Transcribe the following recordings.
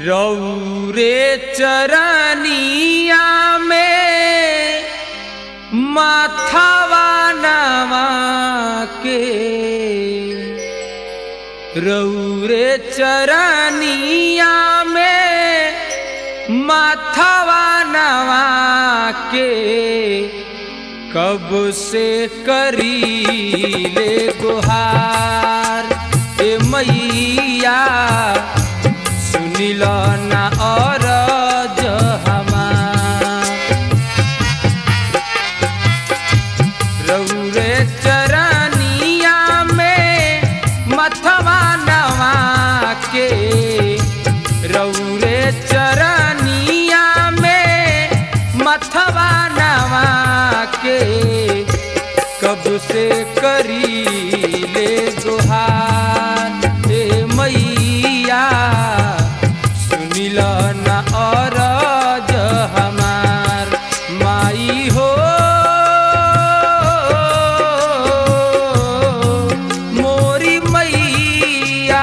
रौरे चरनिया में माथावा नवा के, रौरे चरनिया में माथावा नवा के, कब से करी ले गुहार ए मैया सुनिल ना अरज हमार। रौरे चरनिया में मथवा नवा के, रौरे चरनिया में मथवा नवा के, कब से करी ले गुहार ए मैया सुनिल ना अरज हमार। माई हो मोरी मैया,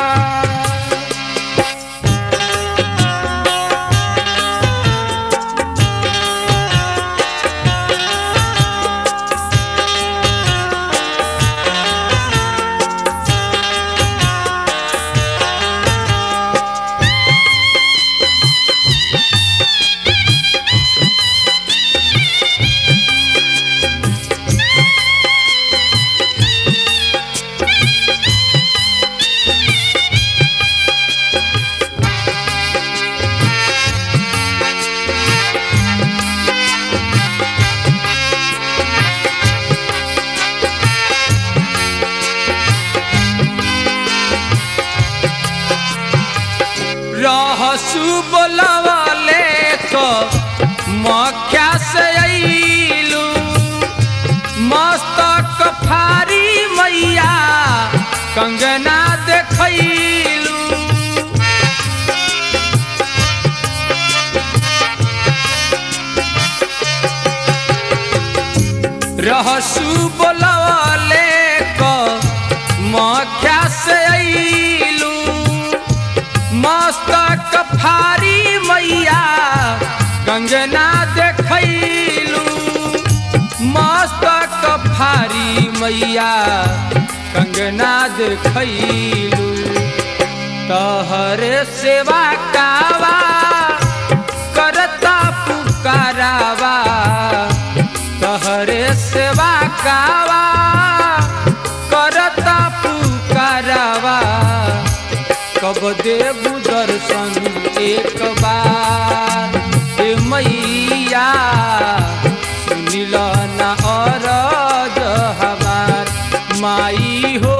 रहसु बोलवले को मख्या से अइलू, मस्तक फारी मैया कंगना देखैलू। रहसु बोलवले को मख्या से अइलू, मस्तक फारी मैया कंगना देखैलू, मस्तक फारी मैया कंगना देखैलू। तहरे सेवा कावा करता पुकारावा, तहरे सेवा कावा करता पुकारावा, कब देबू दर्शन एक बार ए मैया सुनिल ना अरज हमार। माई हो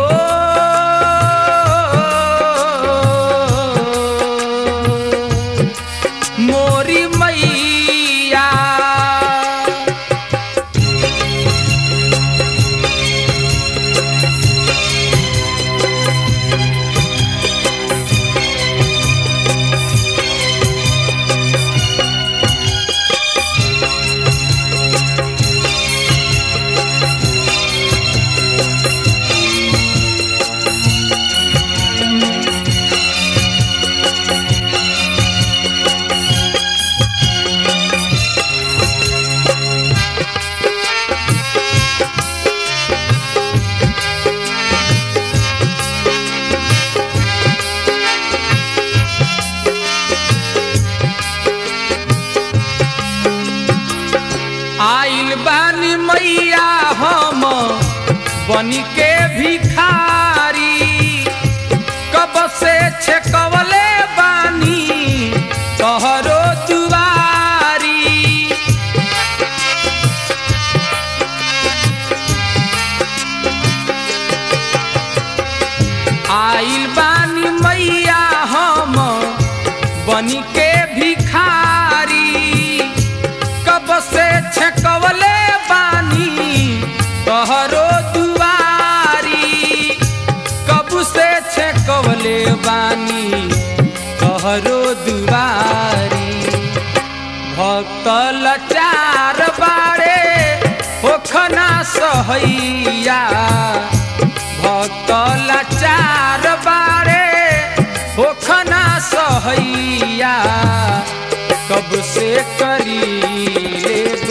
मोरी मैया, आइल बानी मैया हम बनी के भिखारी, कब से छेकवले बानी तोहरो दुआरी। आइल बानी मैया हम बनी के भिखारी, कब से छेकवले बानी तोहरो दुआरी, कब से छेकवले बानी तोहरो दुआरी। भक्त लाचार बाड़े होखना सहैया, भक्त लाचार बाड़े होखना सह सहैया कब से करी ले